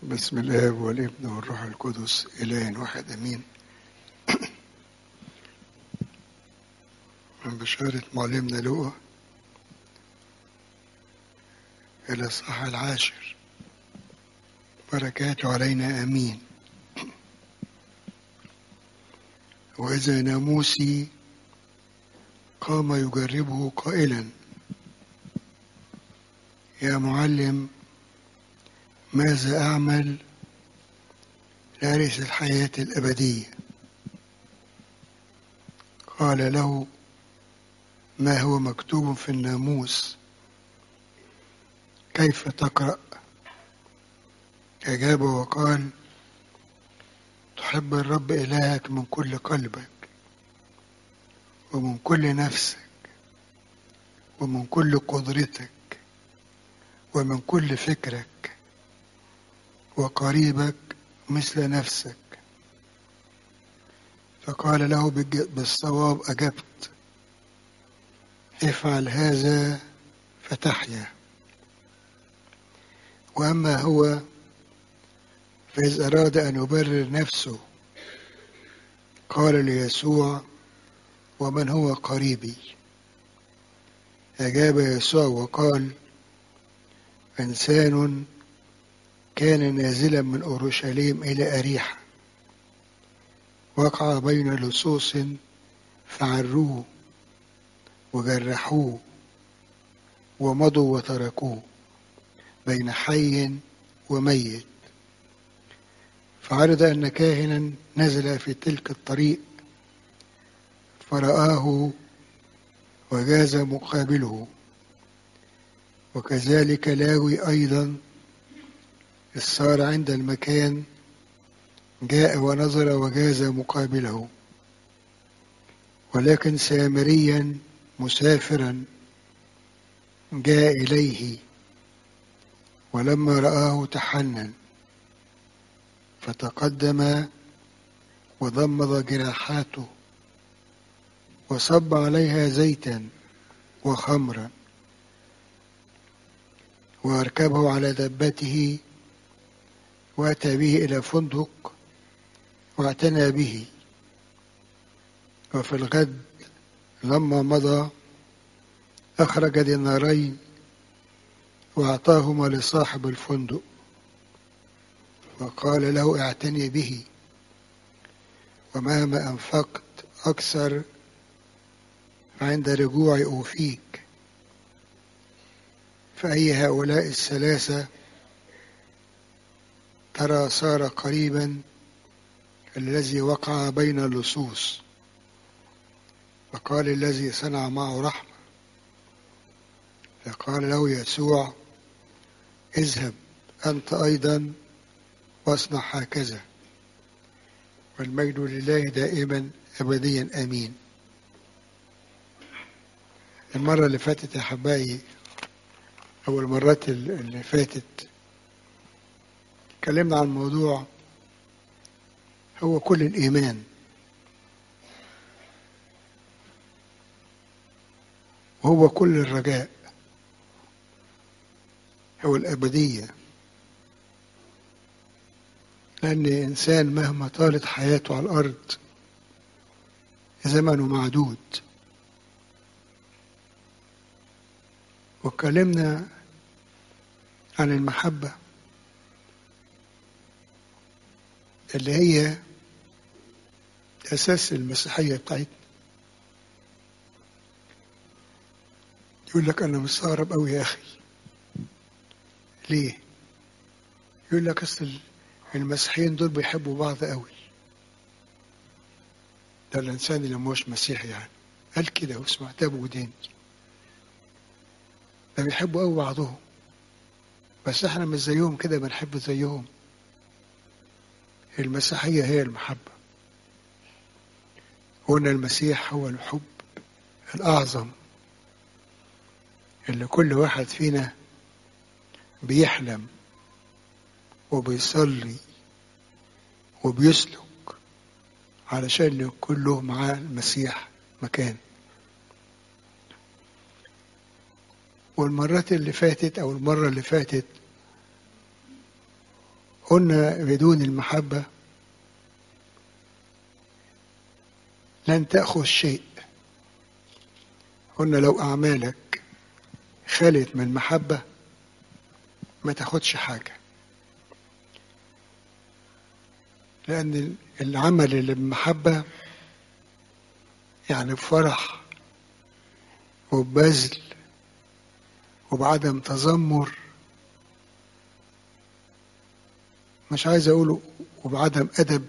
بسم الله والابن والروح القدس إله واحد أمين. من بشارة معلمنا لوقا إلى الإصحاح 10. بركاته علينا أمين. وإذا ناموسي قام يجربه قائلا: يا معلم، ماذا أعمل لأرث الحياة الأبدية؟ قال له: ما هو مكتوب في الناموس؟ كيف تقرأ؟ أجاب وقال: تحب الرب إلهك من كل قلبك ومن كل نفسك ومن كل قدرتك ومن كل فكرك، وقريبك مثل نفسك. فقال له: بالصواب أجبت، افعل هذا فتحيا. وأما هو فإذ أراد أن يبرر نفسه قال ليسوع: ومن هو قريبي؟ أجاب يسوع وقال: إنسان كان نازلا من أورشليم إلى أريحة، وقع بين لصوص فعروه وجرحوه ومضوا وتركوه بين حي وميت. فعرض أن كاهنا نزل في تلك الطريق فرآه وجاز مقابله، وكذلك لاوي أيضا السار عند المكان جاء ونظر وجاز مقابله. ولكن سامريا مسافرا جاء إليه، ولما رآه تحنن فتقدم وضمد جراحاته وصب عليها زيتا وخمرا، وأركبه على دبته وأتى به إلى فندق واعتنى به. وفي الغد لما مضى أخرج دينارين وأعطاهما لصاحب الفندق، وقال له: اعتني به، ومهما أنفقت أكثر عند رجوعي أوفيك. فأي هؤلاء الثلاثة ترى صار قريبا الذي وقع بين اللصوص؟ فقال الذي صنع معه رحمة. فقال له يسوع: اذهب أنت أيضا واصنع هكذا. والمجد لله دائما أبديا آمين. المرة اللي فاتت يا حبايبي، أو المرات اللي فاتت، اتكلمنا عن موضوع هو كل الإيمان، وهو كل الرجاء، هو الأبدية. لأن الإنسان مهما طالت حياته على الأرض زمنه معدود. واتكلمنا عن المحبة اللي هي أساس المسيحية بتاعتنا. يقول لك أنا مستغرب أوي يا أخي، ليه؟ يقول لك أصل المسيحيين دول بيحبوا بعض أوي. ده الإنسان اللي مش مسيحي يعني قال كده وسمعتها بوداني. ده بيحبوا أوي بعضهم، بس احنا مش زيهم كده بنحب زيهم. المسيحية هي المحبة. قلنا المسيح هو الحب الأعظم اللي كل واحد فينا بيحلم وبيصلي وبيسلك علشان يكون له معاه المسيح مكان. والمرات اللي فاتت أو المرة اللي فاتت قلنا بدون المحبة لن تأخذ شيء. قلنا لو أعمالك خالت من محبة ما تاخدش حاجة، لأن العمل اللي بمحبة يعني بفرح وببذل وبعدم تذمر، مش عايز أقوله وبعدم أدب،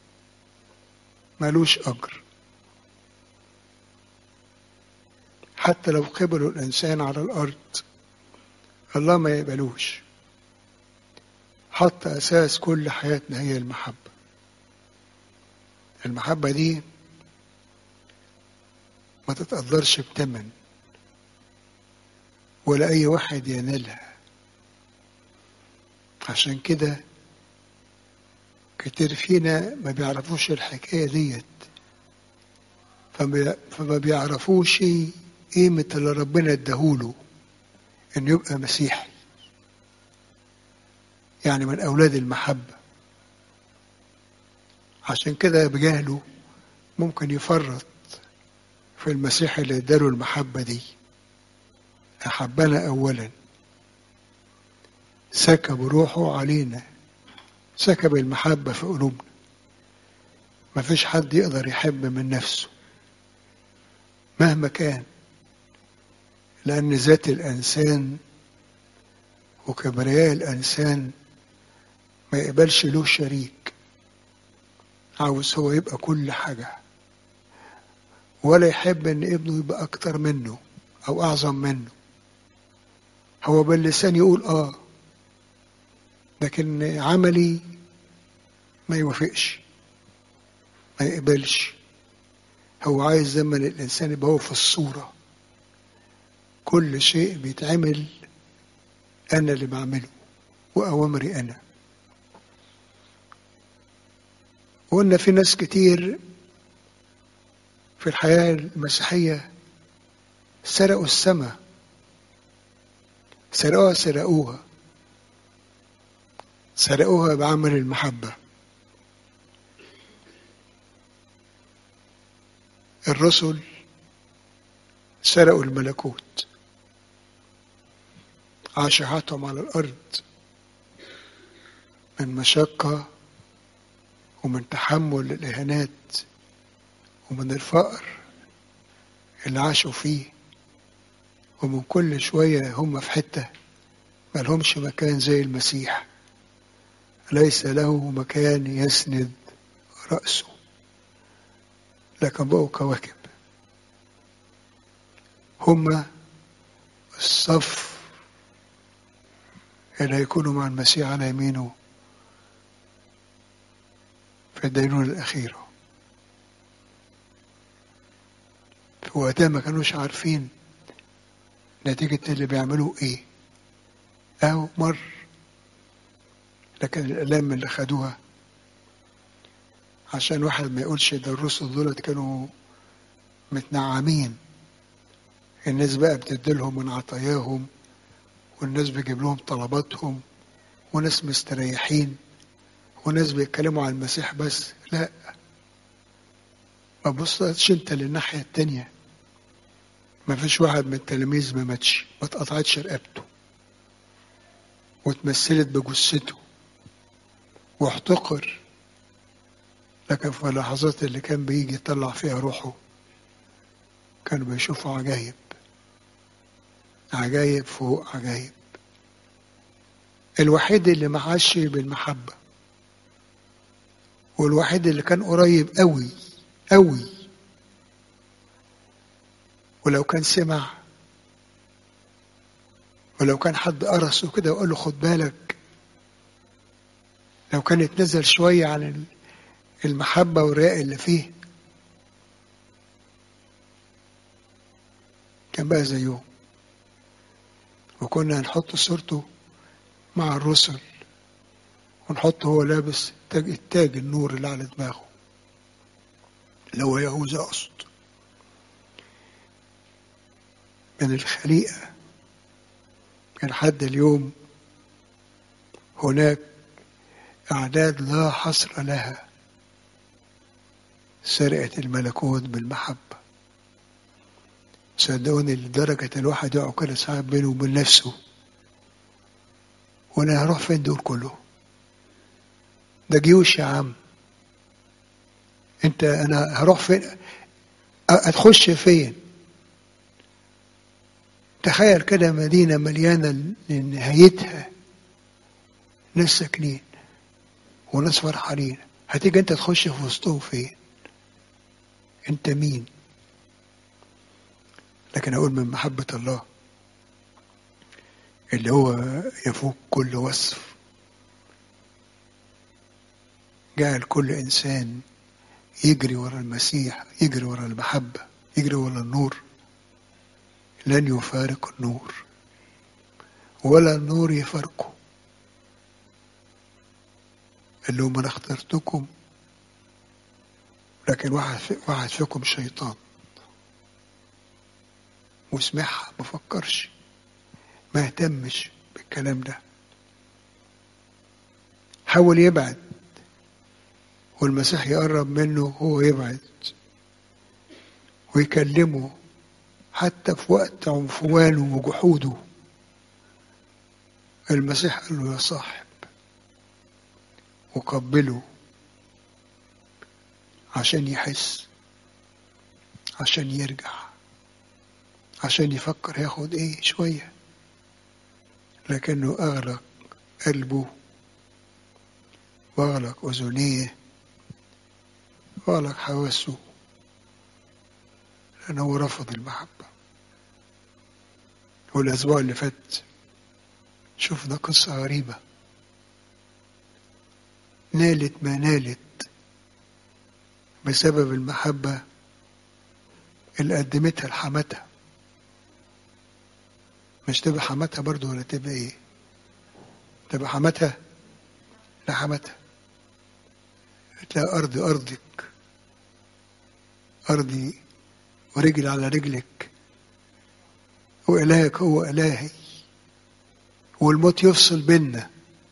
مالوش أجر. حتى لو قبلوا الإنسان على الأرض الله ما يقبلوش. حط أساس كل حياتنا هي المحبة. المحبة دي ما تتقدرش بتمن ولا أي واحد ينالها. عشان كده كتير فينا ما بيعرفوش الحكاية ديت، فما بيعرفوش قيمة اللي ربنا اداهوله إنه يبقى مسيحي، يعني من أولاد المحبة. عشان كده بجهله ممكن يفرط في المسيح اللي اداله المحبة دي. أحبنا أولا، سكب روحه علينا، سكب المحبة في قلوبنا. ما فيش حد يقدر يحب من نفسه مهما كان، لأن ذات الإنسان وكبرياء الإنسان ما يقبلش له شريك. عاوز هو يبقى كل حاجة، ولا يحب إن ابنه يبقى أكتر منه أو أعظم منه. هو باللسان يقول لكن عملي ما يوافقش، ما يقبلش. هو عايز زمن الإنسان يبقى هو في الصورة، كل شيء بيتعمل أنا اللي بعمله وأوامري أنا. وقلنا في ناس كتير في الحياة المسيحية سرقوا السماء، سرقوها بعمل المحبة. الرسل سرقوا الملكوت، عاشوا حياتهم على الأرض من مشقة ومن تحمل الإهانات ومن الفقر اللي عاشوا فيه، ومن كل شوية هم في حتة ما لهمش مكان زي المسيح، ليس له مكان يسند رأسه، لكن بقوا كواكب. هم الصف اللي هيكونوا مع المسيح على يمينه في الدينونة الأخيرة. في وقتها ما كانوش عارفين نتيجة اللي بيعملوه إيه أو مر، لكن الآلام اللي خدوها عشان واحد ما يقولش ده الرسل دولت كانوا متنعمين. الناس بقى بتديلهم من عطاياهم، والناس بيجيب لهم طلباتهم، وناس مستريحين، وناس بيتكلموا عن المسيح بس. لا، ما بصتش انت للناحية التانية. ما فيش واحد من التلاميذ ما ماتش، ما اتقطعتش رقبته واتمثلت بجثته واحتقر، لكن في اللحظات اللي كان بيجي يطلع فيها روحه كانوا بيشوفوا عجايب، عجايب فوق عجايب. الوحيد اللي ما عاش بالمحبة، والوحيد اللي كان قريب قوي قوي، ولو كان سمع، ولو كان حد قرصه كده وقال له خد بالك، لو كان اتنزل شوية عن المحبة والرياء اللي فيه كان بقى زيهم. وكنا هنحط صورته مع الرسل، ونحط هو لابس التاج النور اللي على دماغه اللي هو يهوذا أقصد. من الخليقة كان حد اليوم هناك أعداد لا حصر لها. سرقة الملكوت بالمحبة. صدقوني لدرجة الواحد يقع كده ساعات بينه وبين نفسه، وانا هروح فين دول كلهم؟ ده جيوش يا عم. انا هروح فين؟ هتخش فين؟ تخيل كده مدينة مليانة لنهايتها ناس ساكنين وناس فرحانين، هتيجي انت تخش في وسطهم فين؟ انت مين؟ لكن اقول من محبة الله اللي هو يفوق كل وصف، جعل كل انسان يجري ورا المسيح، يجري ورا المحبة، يجري ورا النور. لن يفارق النور ولا النور يفارقه. قال لهم انا اخترتكم، لكن واحد فيكم شيطان وسمعها ما فكرش، ما اهتمش بالكلام ده، حاول يبعد، والمسيح يقرب منه هو يبعد ويكلمه حتى في وقت عنفوانه وجحوده. المسيح قال له يا صاحب وقبله عشان يحس، عشان يرجع، عشان يفكر ياخد ايه شوية، لكنه اغلق قلبه واغلق اذنيه واغلق حواسه، لانه رفض المحبة. والاسبوع اللي فات شفنا قصة غريبة، نالت ما نالت بسبب المحبة اللي قدمتها لحماتها. مش تبقى حماتها برضو ولا تبقى ايه؟ تبقى حماتها، لا حماتها. تلاقي أرضي أرضك، أرضي ورجل على رجلك، وإلهك هو إلهي، والموت يفصل بيننا.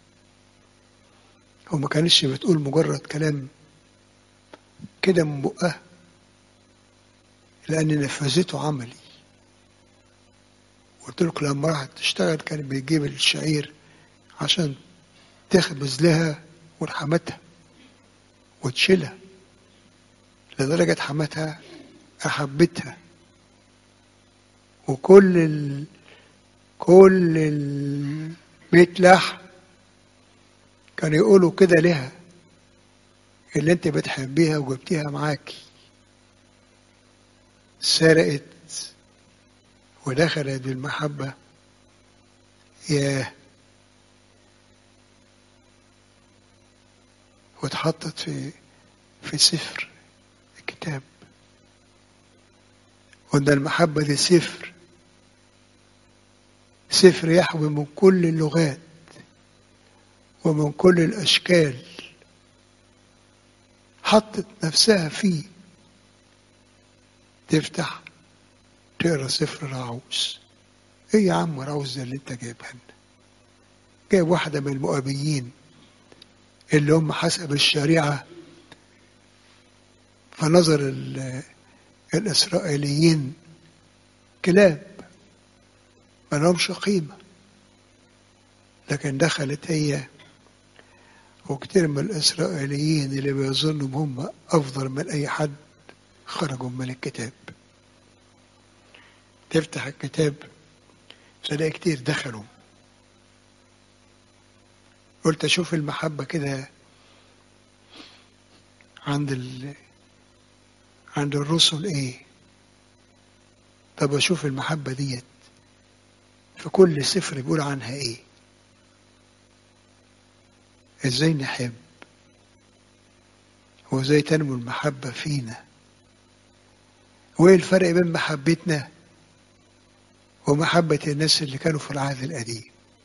وما كانتش بتقول مجرد كلام كده من بقها، لأن نفذته عملي. قلت لك لما راحت تشتغل كان بيجيب الشعير عشان تخبز لها ولحماتها وتشيلها، لدرجة حماتها أحبتها. وكل كل البيت لحم كانوا يقولوا كده لها، اللي انت بتحبيها وجبتيها معاكي. سرقت ودخلت بالمحبة، ياه، واتحطت في سفر الكتاب. وده المحبة دي سفر يحوي من كل اللغات ومن كل الأشكال، حطت نفسها فيه. تفتح تقرا سفر راعوز، ايه يا عم راعوز ده اللي انت جايبها لنا؟ جايب واحدة من المؤابيين اللي هم حسب الشريعة فنظر الإسرائيليين كلاب ما لهمش قيمة، لكن دخلت هي وكتير من الإسرائيليين اللي بيظنوا هم أفضل من أي حد خرجوا من الكتاب. تفتح الكتاب تلاقي كتير دخلوا. قلت أشوف المحبة كده عند الرسل إيه؟ طب أشوف المحبة ديت في كل سفر بيقول عنها إيه؟ إزاي نحب وإزاي تنمو المحبة فينا؟ وإيه الفرق بين محبتنا ومحبة الناس اللي كانوا في العهد القديم؟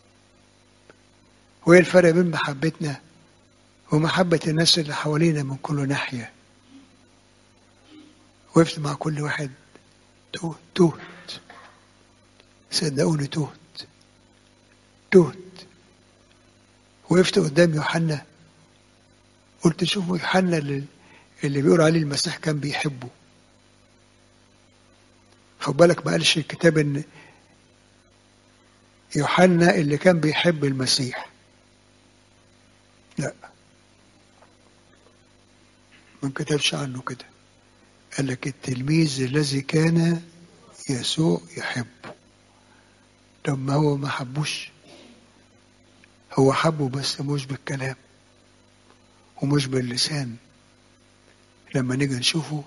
وإيه الفرق بين محبتنا ومحبة الناس اللي حوالينا من كل ناحية؟ وقفت مع كل واحد تهت، صدقوني تهت. وقفت قدام يوحنا قلت شوفوا يوحنا اللي بيقول عليه المسيح كان بيحبه. خد بالك ما قالش الكتاب ان يوحنا اللي كان بيحب المسيح، لا، ما كتبش عنه كده. قال لك التلميذ الذي كان يسوع يحبه. طب ما هو ما حبوش، هو حبه بس مش بالكلام ومش باللسان. لما نيجي نشوفه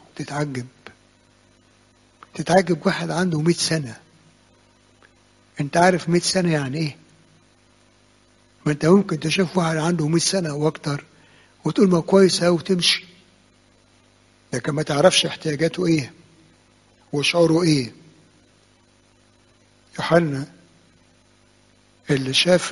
تتعجب واحد عنده 100 سنة. انت عارف 100 سنة يعني ايه؟ ما انت ممكن تشوف واحد عنده 100 سنة واكتر وتقول ما كويس اهو وتمشي، لكن ما تعرفش احتياجاته ايه وشعوره ايه. يوحنا اللي شاف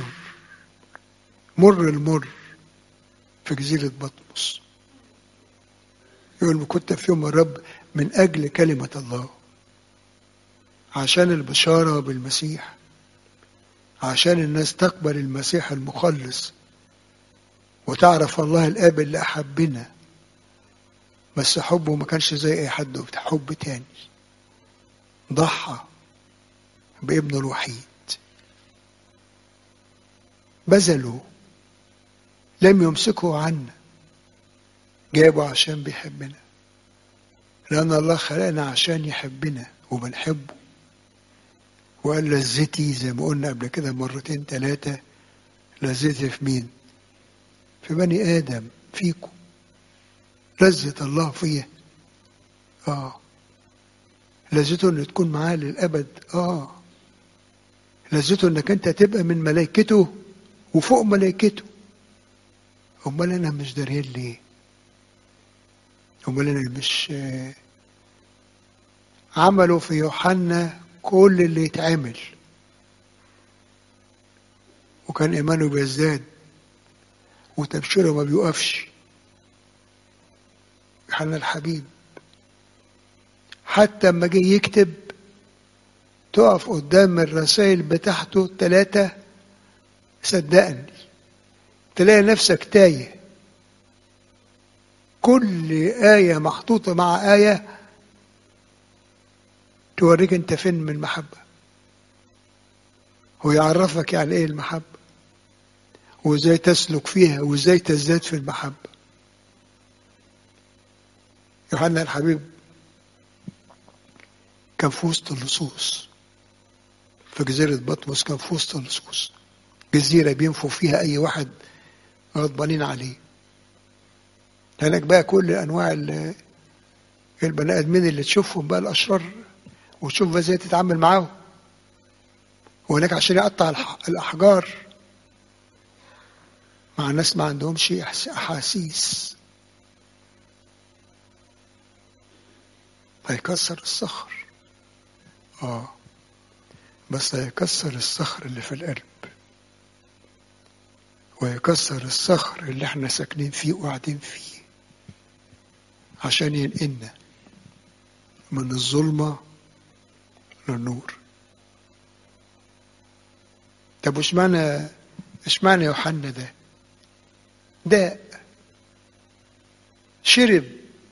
المر في جزيرة بطمس، يقول كنت في يوم الرب من أجل كلمة الله، عشان البشارة بالمسيح، عشان الناس تقبل المسيح المخلص وتعرف الله الآب اللي أحبنا. بس حبه ما كانش زي أي حد، حب تاني، ضحى بابنه الوحيد، بذله، لم يمسكه عنا، جابه عشان بيحبنا، لأن الله خلقنا عشان يحبنا وبنحبه. وقال لذتي زي ما قلنا قبل كده مرتين 3، لذتي في مين؟ في بني آدم، فيكم. لذة الله فيا، لذته ان تكون معاه للأبد، لذته انك انت تبقى من ملائكته وفوق ملائكته. امال انا مش دارين ليه؟ امال انا مش عملوا في يوحنا كل اللي يتعمل وكان ايمانه بيزداد وتبشيره ما بيوقفش. يوحنا الحبيب حتى اما جه يكتب تقف قدام الرسائل بتاعته 3، صدقني تلاقي نفسك تايه. كل آية محطوطة مع آية توريك انت فين من المحبة، ويعرفك يعني ايه المحبة وازاي تسلك فيها وازاي تزداد في المحبة. يوحنا الحبيب كان في وسط اللصوص في جزيرة بطمس، كان في وسط اللصوص، جزيرة بينفوا فيها أي واحد غضبانين عليه. هناك بقى كل أنواع البني آدمين اللي تشوفهم بقى الأشرار وتشوف ازاي تتعامل معاهم. وهناك عشان يقطع الأحجار مع ناس ما عندهمش أحاسيس، هيكسر الصخر. بس هيكسر الصخر اللي في القلب، ويكسر الصخر اللي احنا ساكنين فيه وقاعدين فيه، عشان ينقلنا من الظلمة للنور. طب اشمعنى يوحنا ده شرب،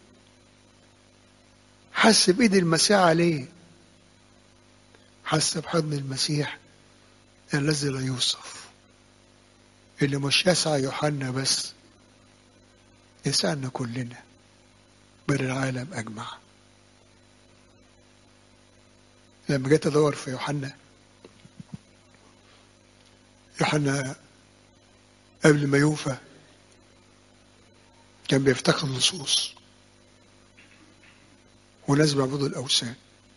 حس بإيد المسيح عليه، حس بحضن المسيح الذي لا يوصف، اللي مش يسعى يوحنا بس، يسعنا كلنا بل العالم أجمع. لما جيت أدور في يوحنا قبل ما يوفى كان بيفتقد لصوص وناس بيعبدوا الأوثان.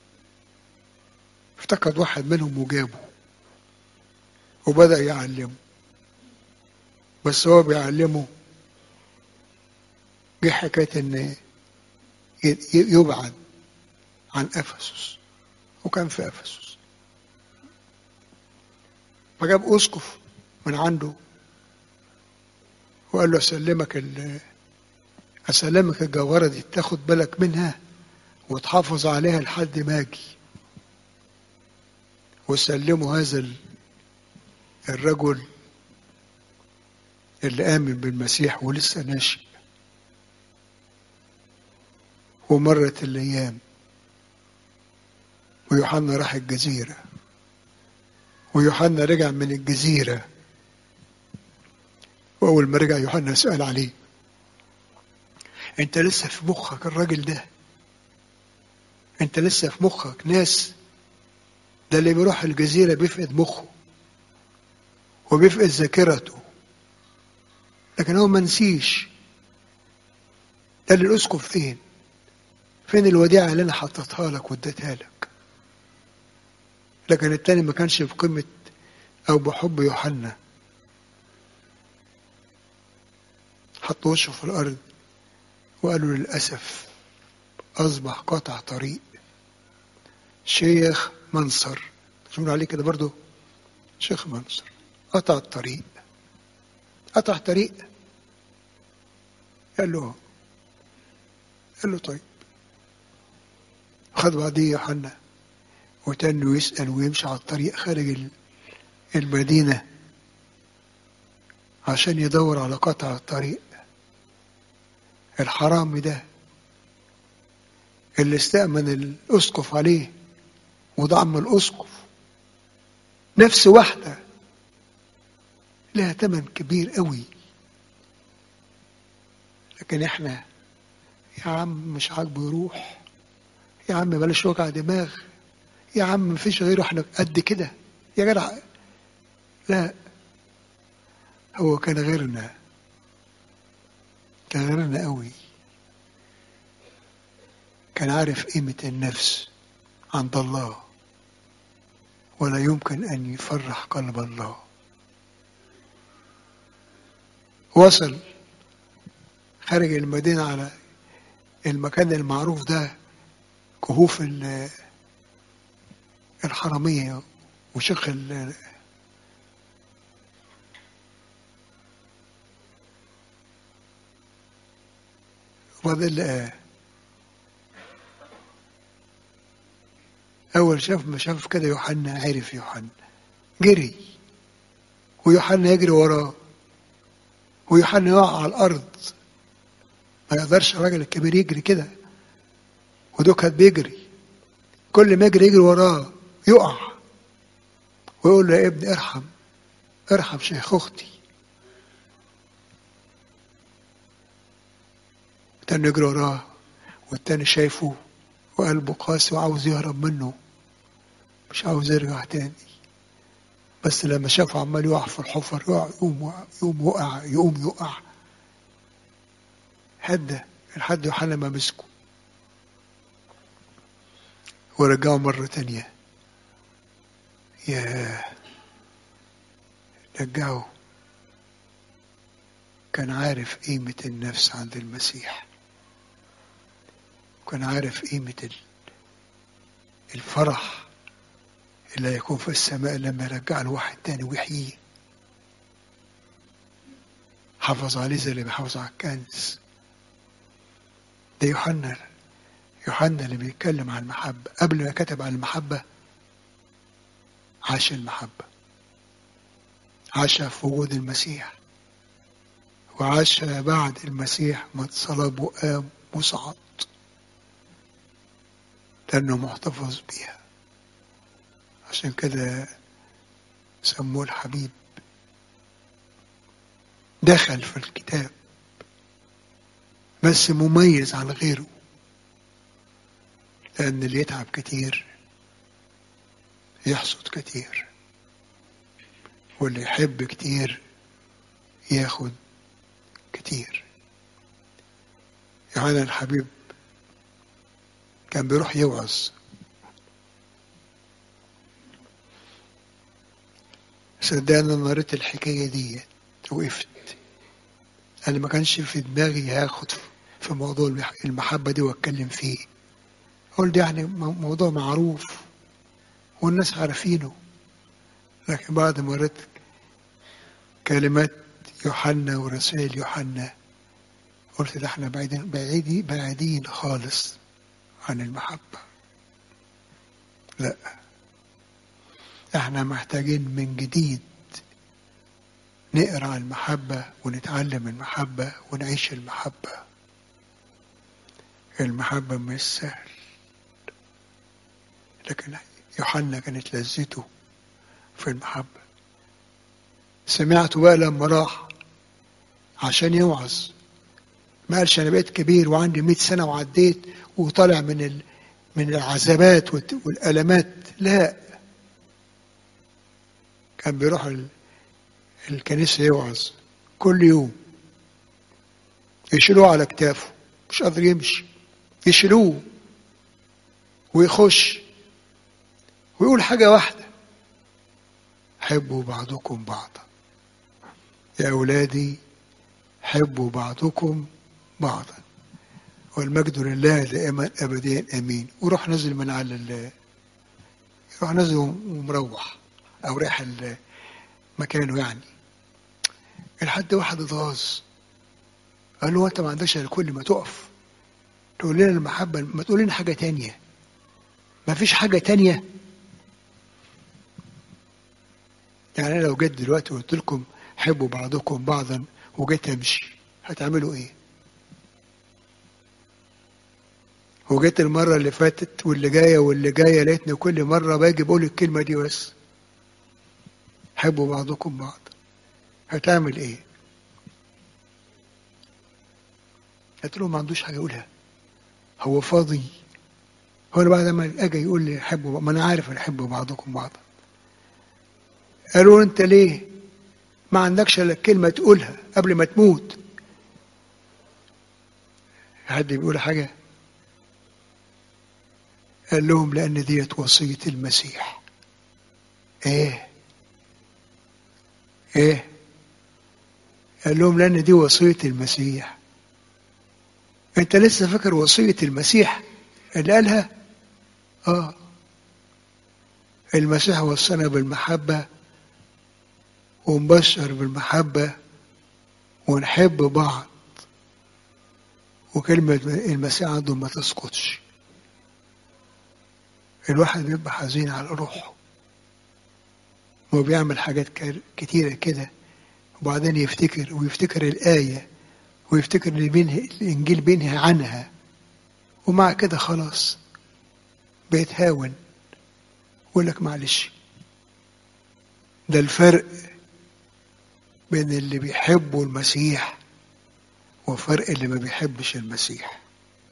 افتقد واحد منهم وجابه وبدأ يعلمه. بس هو بيعلمه جه حكاية ان يبعد عن أفسس، وكان في أفسس. فجاب أسقف من عنده وقال له أسلمك الجوهرة دي، تاخد بالك منها وتحافظ عليها لحد ما أجي. وسلموا هذا الرجل اللي آمن بالمسيح ولسه ناشئ. ومرت الأيام ويوحنا راح الجزيرة، ويوحنا رجع من الجزيرة، وأول ما رجع يوحنا سأل عليه: أنت لسه في مخك الراجل ده؟ أنت لسه في مخك ناس؟ ده اللي بيروح الجزيرة بيفقد مخه وبيفقد ذاكرته، لكن هو ما نسيش. ده اللي الأسقف فين؟ فين الوديعة اللي أنا حطيتها لك واديتها لك؟ لكن التاني ما كانش بقيمة أو بحب يوحنا، حط وشه في الأرض وقالوا للأسف أصبح قطع طريق. شيخ منصر، مش بنقول عليه كده برضو؟ شيخ منصر قطع الطريق. قطع طريق. قال له طيب. خد بعديه يوحنا وتنه يسأل ويمشي على الطريق خارج المدينة عشان يدور على قطع الطريق. الحرامي ده اللي استأمن الأسقف عليه وضم الأسقف، نفس واحدة لها ثمن كبير قوي. لكن احنا يا عم مش عاجبه يروح، يا عم بلاش وجع دماغ، يا عم مفيش غيره، احنا قد كده يا جدع. لا، هو كان غيرنا، كان غيرنا قوي. كان عارف قيمة النفس عند الله، ولا يمكن أن يفرح قلب الله. وصل خارج المدينة على المكان المعروف ده، كهوف الحرامية وشيخ وبعدين لقاه. أول ما شاف كده يوحنا، عرف يوحنا، جري، ويوحنا يجري وراه، ويوحنا يقع على الأرض. ما يقدرش الراجل الكبير يجري كده، ودوكت بيجري، كل ما يجري وراه يقع، ويقول له: يا ابني ارحم، ارحم شيخ أختي. التاني يجري وراه، والتاني شايفه وقلبه قاسي وعاوز يهرب منه، مش عاوز يرجع تاني. بس لما شافه عمال يقع في الحفر، يقوم وقع، يقوم يقع، هدى لحد يوحنا ما مسكه ورجعه مرة تانية. ياه، رجعه. كان عارف قيمة النفس عند المسيح، وكان عارف قيمة الفرح اللي هيكون في السماء لما يرجع له واحد تاني ويحييه. حافظ عليه زي اللي بيحافظ على الكنز. ده يوحنا اللي بيتكلم عن المحبة. قبل ما كتب عن المحبة عاش المحبة، عاش في وجود المسيح، وعاش بعد المسيح ما اتصلب وقام وصعد، لأنه محتفظ بيها. عشان كده سموه الحبيب. دخل في الكتاب بس مميز عن غيره، لأن اللي يتعب كتير يحصد كتير، واللي يحب كتير ياخد كتير. يوحنا الحبيب كان بيروح يوعظ. صدقني انا قريت الحكايه دي وقفت. انا ما كانش في دماغي هاخد في موضوع المحبه دي واتكلم فيه. قلت يعني موضوع معروف والناس عارفينه. لكن بعد ما قريت كلمات يوحنا ورسائل يوحنا، قلت ده احنا بعيدين خالص عن المحبه. لا، احنا محتاجين من جديد نقرأ المحبة ونتعلم المحبة ونعيش المحبة. المحبة مش سهل، لكن يوحنا كانت لذته في المحبة. سمعته بقى لما راح عشان يوعظ، ما قالش أنا بقيت كبير وعندي 100 سنة وعديت وطالع من العذابات والألمات. لا، كان بيروح الكنيسة يوعظ كل يوم، يشيلوه على كتافه مش قادر يمشي، يشيلوه ويخش ويقول حاجة واحدة: حبوا بعضكم بعضا. يا أولادي حبوا بعضكم بعضا، والمجد لله دائما أبديا أمين. وروح نزل من على يروح نزل ومروح أو رايح مكانه. يعني الحد واحد اتغاظ، قال له: أنت ما عندكش إلا كل ما تقف تقول لنا المحبة، ما تقول لنا حاجة تانية؟ ما فيش حاجة تانية؟ يعني أنا لو جيت دلوقتي وقلت لكم حبوا بعضكم بعضا وجيت أمشي، هتعملوا إيه؟ وجيت المرة اللي فاتت واللي جاية لقيتني كل مرة باجي بقول الكلمة دي بس: حبوا بعضكم بعض. هتعمل إيه؟ قلت له: ما عندوش حاجة يقولها، هو فاضي. هو بعد ما أجي يقول لي حبوا، ما أنا عارف أن حبوا بعضكم بعضا. قالوا: أنت ليه ما عندكش إلا كلمة تقولها قبل ما تموت؟ حد بيقول حاجة؟ قال لهم: لأن ديت وصية المسيح. إيه؟ قال لهم: لأن دي وصية المسيح. أنت لسه فاكر وصية المسيح اللي قالها؟ المسيح وصانا بالمحبة ونبشر بالمحبة ونحب بعض، وكلمة المسيح عنده ما تسقطش. الواحد بيبقى حزين على روحه وبيعمل حاجات كتيرة كده، وبعدين يفتكر الآية ويفتكر الإنجيل بينهي عنها، ومع كده خلاص بيتهاون ويقول لك معلش. ده الفرق بين اللي بيحبوا المسيح وفرق اللي ما بيحبش المسيح.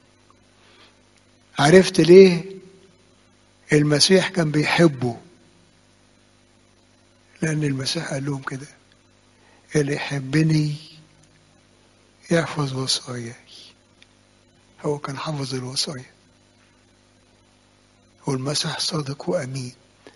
عرفت ليه المسيح كان بيحبه؟ لأن المسيح قال لهم كده: اللي يحبني يحفظ وصاياي. هو كان حفظ الوصايا، والمسيح صادق وأمين،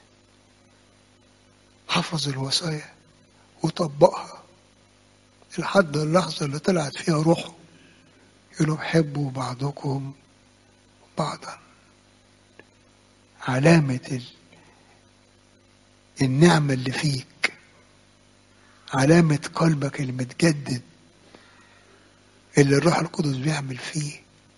حفظ الوصايا وطبقها لحد اللحظة اللي طلعت فيها روحه. يقول لهم: حبوا بعضكم بعضا. علامة النعمة اللي فيك، علامة قلبك المتجدد اللي الروح القدس بيعمل فيه،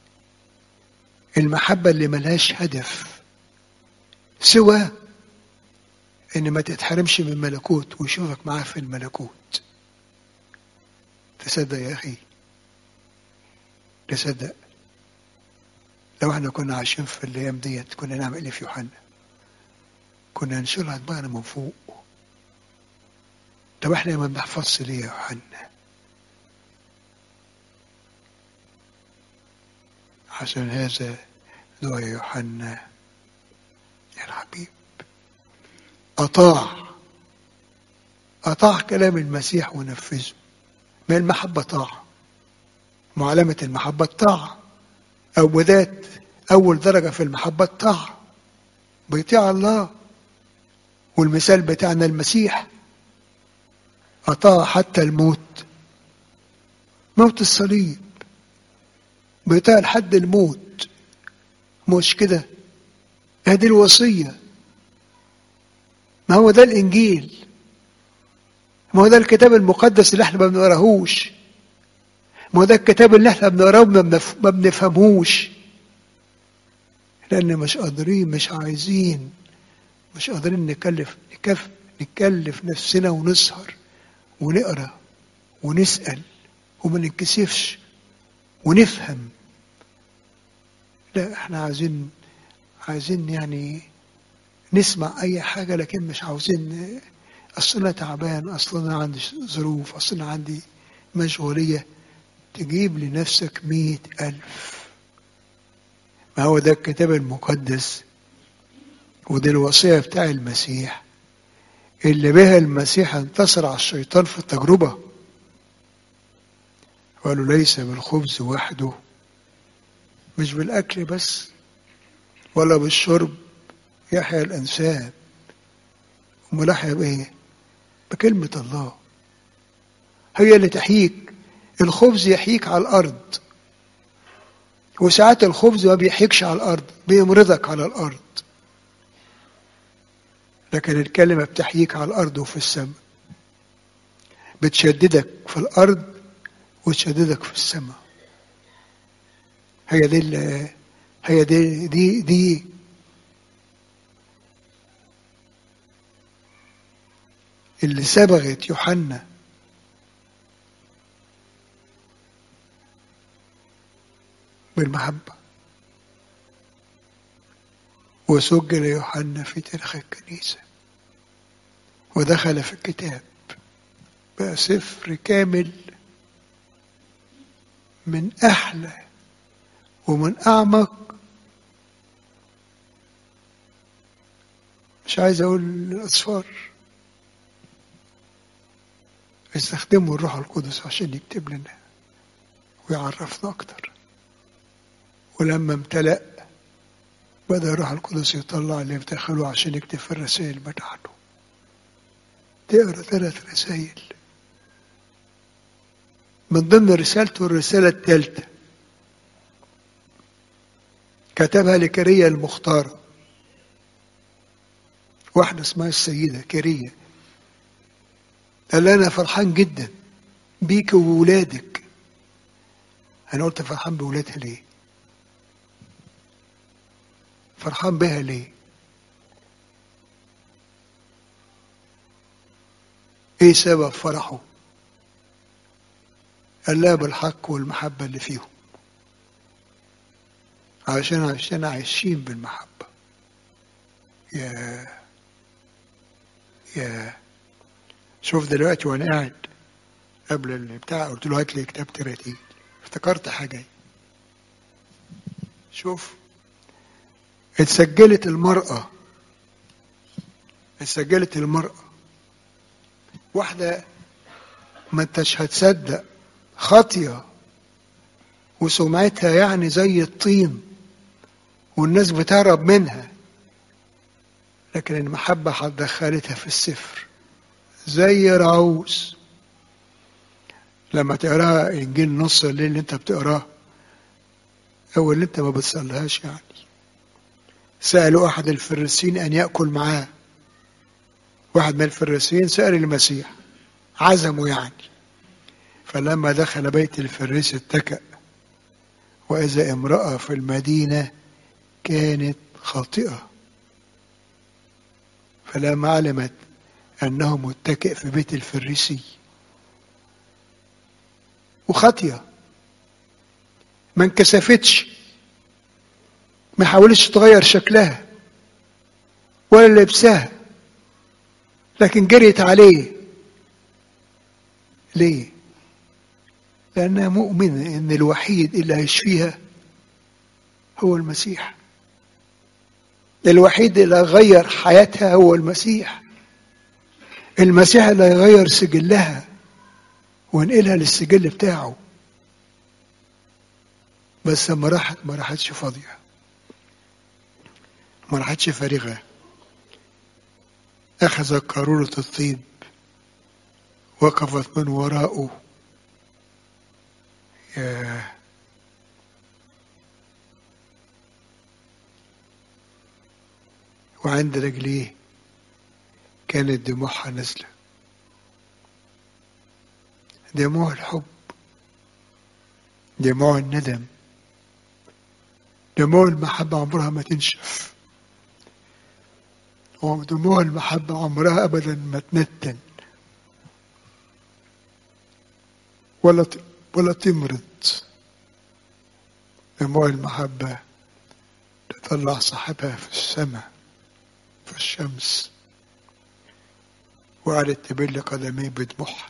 المحبة اللي ملهاش هدف سوى ان ما تتحرمش من ملكوت ويشوفك معاه في الملكوت. تصدق يا اخي؟ تصدق لو احنا كنا عايشين في الايام ديت كنا نعمل ايه في يوحنا؟ كنا نشيلها دماغنا من فوق. طب احنا ما بنحفظش ليه يا يوحنا؟ عشان هذا دعا يوحنا يا الحبيب أطاع كلام المسيح ونفذه. ما المحبة طاعة، معلمة المحبة الطاعة، أو بداية أول درجة في المحبة الطاعة. بيطيع الله، والمثال بتاعنا المسيح أطاع حتى الموت، موت الصليب، بيطيع لحد الموت. مش كده؟ هذه الوصية. ما هو ده الإنجيل، ما هو ده الكتاب المقدس اللي احنا ما بنقراهوش، ما هو ده الكتاب اللي احنا بنقراه ما بنفهموش، لأن مش قادرين، مش عايزين، مش قادرين نكلف نفسنا ونسهر ونقرأ ونسأل وما ننكسفش ونفهم. لا، احنا عايزين يعني نسمع اي حاجة، لكن مش عاوزين اصل انا تعبان، اصل انا عندي ظروف، اصل انا عندي مشغولية. تجيب لنفسك 100,000. ما هو ده الكتاب المقدس، ودي الوصية بتاع المسيح اللي بها المسيح انتصر على الشيطان في التجربة. قالوا ليس بالخبز وحده، مش بالأكل بس ولا بالشرب يحيا الإنسان. أمال يحيا بإيه؟ بكلمة الله، هي اللي تحييك. الخبز يحييك على الأرض، وساعات الخبز ما بيحيكش على الأرض، بيمرضك على الأرض. لكن الكلمة بتحييك على الأرض وفي السماء، بتشددك في الأرض وتشددك في السماء. هي دي اللي صبغت يوحنا بالمحبة، وسجل يوحنا في تاريخ الكنيسة، ودخل في الكتاب، بقى سفر كامل من أحلى ومن أعمق، مش عايز أقول الأسفار، استخدموا الروح القدس عشان يكتب لنا ويعرفنا أكتر. ولما امتلأ بدأ الروح القدس يطلع اللي بداخله عشان يكتب في الرسائل بتاعته. تقرأ 3 رسائل، من ضمن رسالته الرسالة الثالثة كتبها لكيرية المختارة، واحدة اسمها السيدة كيرية. قال لها أنا فرحان جدا بيك وولادك. أنا قلت فرحان بولادها ليه؟ فرحان بها ليه؟ ايه سبب فرحه؟ قال لها بالحق والمحبة اللي فيهم، عشان عايشين بالمحبة. يا شوف دلوقتي وانا قاعد قبل البتاع قلت له هات لي كتاب تراتيل، افتكرت حاجة. شوف، اتسجلت المرأة واحدة ما انتش هتصدق، خاطية وسمعتها يعني زي الطين والناس بتهرب منها، لكن المحبة هتدخلتها في السفر زي رعوز. لما تقراها انجيل نص الليل اللي انت بتقراه او اللي انت ما بتصليهاش، يعني سألوا احد الفريسيين ان يأكل معاه. واحد من الفريسيين سأل المسيح، عزمه يعني. فلما دخل بيت الفريس اتكأ، وإذا امرأة في المدينة كانت خاطئة، فلما علمت أنه متكئ في بيت الفريسي وخاطئة، ما انكسفتش، ما حاولتش تغير شكلها ولا لبسها، لكن جريت عليه. ليه؟ لأنها مؤمنة إن الوحيد اللي هيشفيها هو المسيح، الوحيد اللي هيغير حياتها هو المسيح، المسيح اللي هيغير سجلها وينقلها للسجل بتاعه. بس لما راحت ما راحتش فاضية، ما راحتش فارغة. أخذت قارورة الطيب، وقفت من وراءه، وعند رجليه كانت دموعها نازلة، دموع الحب، دموع الندم، دموع المحبة عمرها ما تنشف، ودموع المحبة عمرها أبدا ما تنتن. ولا تمرض. دموع المحبة تطلع صاحبها في السماء في الشمس، وقعدت تبل قدميه بدموعها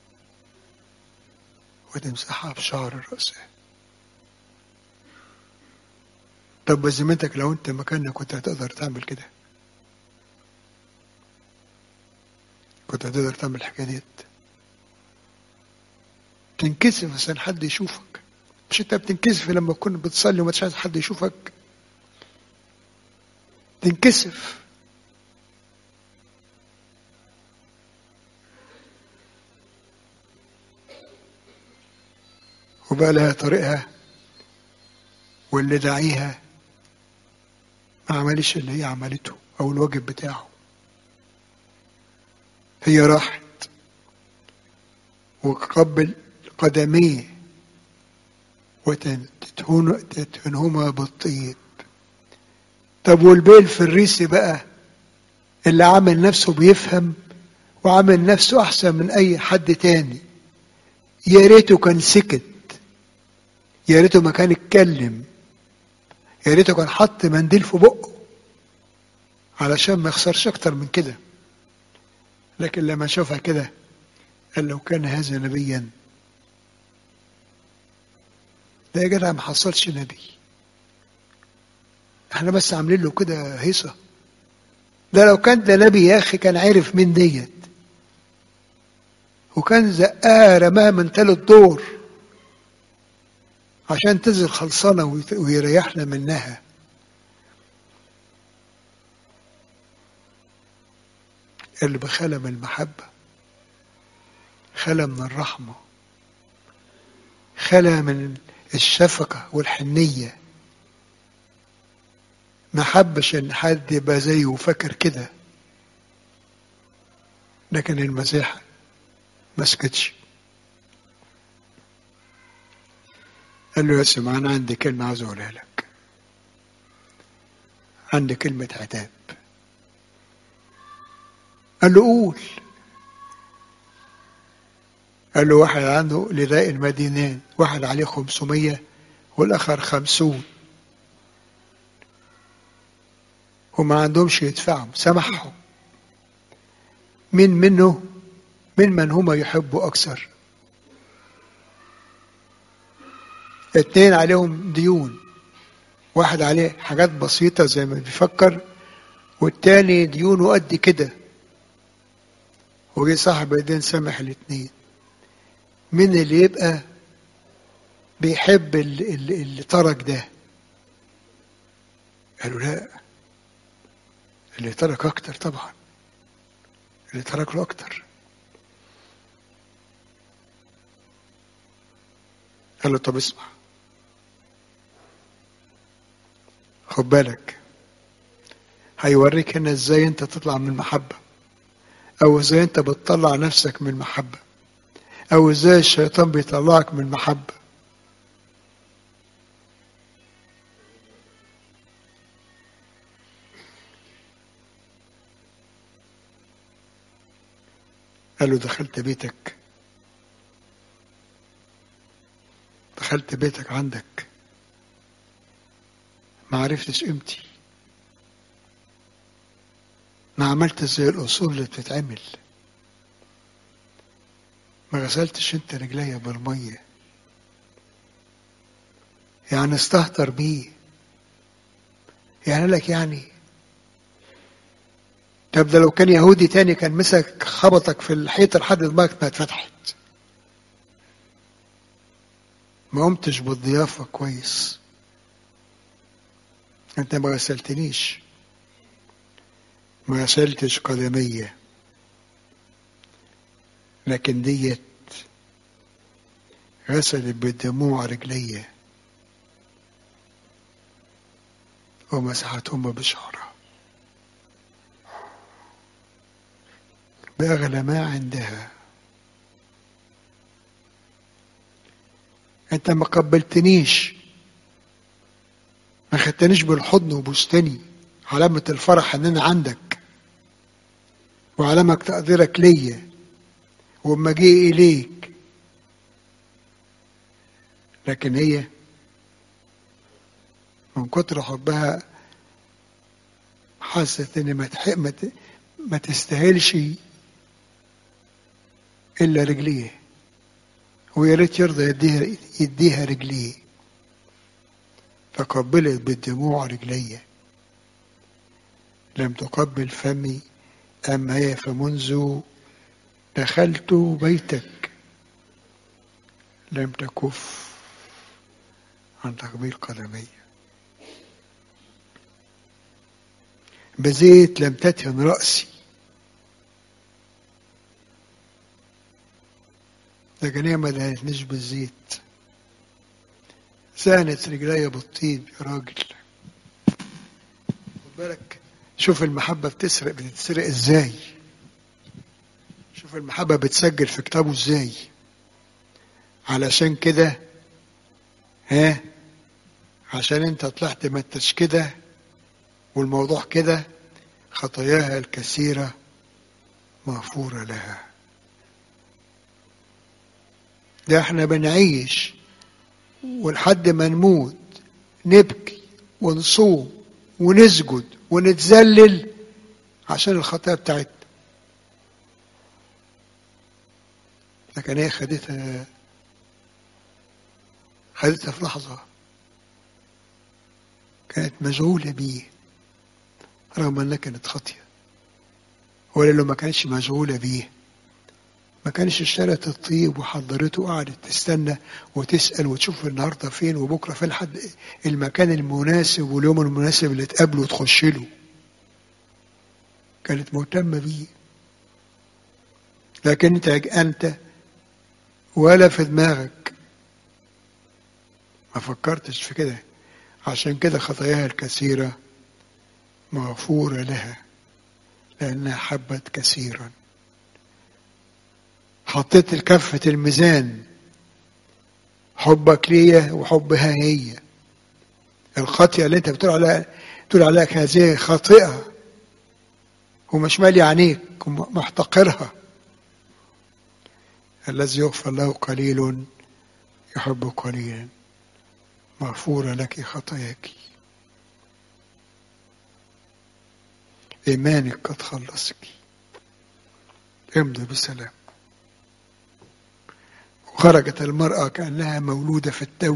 وتمسحها بشعر رأسها. طب بذمتك لو انت مكاننا كنت هتقدر تعمل كده؟ كنت هتقدر تعمل الحكاية ديت؟ تنكسف عشان حد يشوفك. مش انت بتنكسف لما تكون بتصلي وما عايز حد يشوفك؟ تنكسف. وبقى لها طريقها، واللي داعيها ما عملش اللي هي عملته او الواجب بتاعه. هي راحت وقبل قدميه وتدهنهما بالطيب. طب والبيل الفريسي بقى اللي عامل نفسه بيفهم وعامل نفسه احسن من اي حد تاني، يا ريته كان سكت، يا ريته ما كان اتكلم، يا ريته كان حط منديل في بقه علشان ما يخسرش اكتر من كده. لكن لما شافها كده قال لو كان هذا نبيا. ده يا جدع ما حصلش نبي، احنا بس عاملين له كده هيصه. ده لو كان ده نبي يا اخي كان عرف مين ديت، وكان زقها رماها من تالت دور عشان تنزل خلصانه ويريحنا منها. اللي بخلى من المحبه، خلى من الرحمه، خلى من الشفقه والحنيه. ما حبش ان حد يبقى زيه وفكر كده. لكن المسيح ما سكتش، قال له يا سمعان عندي كلمة عاوز اقولها لك، عندي كلمة عتاب. قال له قول. قال له واحد عنده لداء المدينين، واحد عليه 500 والآخر 50 وما عندهمش يدفعهم، سامحهم. من هما يحبوا أكثر؟ 2 عليهم ديون، واحد عليه حاجات بسيطة زي ما بيفكر، والتاني ديونه قد كده. وجي صاحب الدين سامح 2. من اللي يبقى بيحب اللي ترك ده؟ قالوا لا، اللي ترك أكتر طبعا، اللي ترك له أكتر. قال له طب اسمع، خد بالك، هيوريك هنا ازاي انت تطلع من المحبة، او ازاي انت بتطلع نفسك من المحبة، او ازاي الشيطان بيطلعك من المحبة. قال له دخلت بيتك عندك ما عرفتش قيمتي، ما عملت زي الأصول اللي بتتعمل، ما غسلتش انت رجليا بالمية، يعني استهتر بيه، يعني لك يعني. طب ده لو كان يهودي تاني كان مسك خبطك في الحيط لحد دماغك ما اتفتحت. ما قمتش بالضيافة كويس، انت ما غسلتنيش، ما غسلتش قدمية. لكن ديت غسلت بالدموع رجلية ومسحتهم بشعرها بأغلى ما عندها. انت ما قبلتنيش، ما خدتنيش بالحضن وبوستني، علامة الفرح ان انا عندك، وعلامة تقديرك ليا، وما جي اليك لكن هي من كتر حبها حست ان ما تستاهلش الا رجليه، ويا ريت يرضى يديها رجليه، فقبلت بالدموع رجليه. لم تقبل فمي، اما هي فمنذ دخلت بيتك لم تكف عن تقبيل قدمي. بزيت لم تدهن رأسي، لكن هي ما دهنتنيش بالزيت، سانت رجليا بالطيب. يا راجل خد بالك، شوف المحبة بتتسرق ازاي، شوف المحبة بتسجل في كتابه ازاي. علشان كده عشان انت طلعت ما انتش كده والموضوع كده، خطاياها الكثيرة مغفورة لها. ده احنا بنعيش ولحد ما نموت نبكي ونصوم ونسجد ونتذلل عشان الخطايا بتاعتنا، لكن هي خدتها في لحظة، كانت مشغولة بيه رغم انها كانت خاطية. ولا لو ما كانتش مشغولة بيه ما كانش اشترت الطيب وحضرته وقعدت تستنى وتسأل وتشوف النهاردة فين وبكرة فين لحد المكان المناسب واليوم المناسب اللي تقابله وتخش له. كانت مهتمة بيه، لكن انت ولا في دماغك ما فكرتش في كده. عشان كده خطاياها الكثيرة مغفورة لها لأنها حبت كثيرا. حطيت الكفة الميزان، حبك ليا وحبها هي. الخطيئة اللي انت بتقول عليها هذه خاطئة ومش مالي عينيك ومحتقرها. الذي يغفر له قليل يحب قليلا، مغفورة لك خطاياك، إيمانك قد خلصك، امضي بسلام. وخرجت المرأة كأنها مولودة في التو،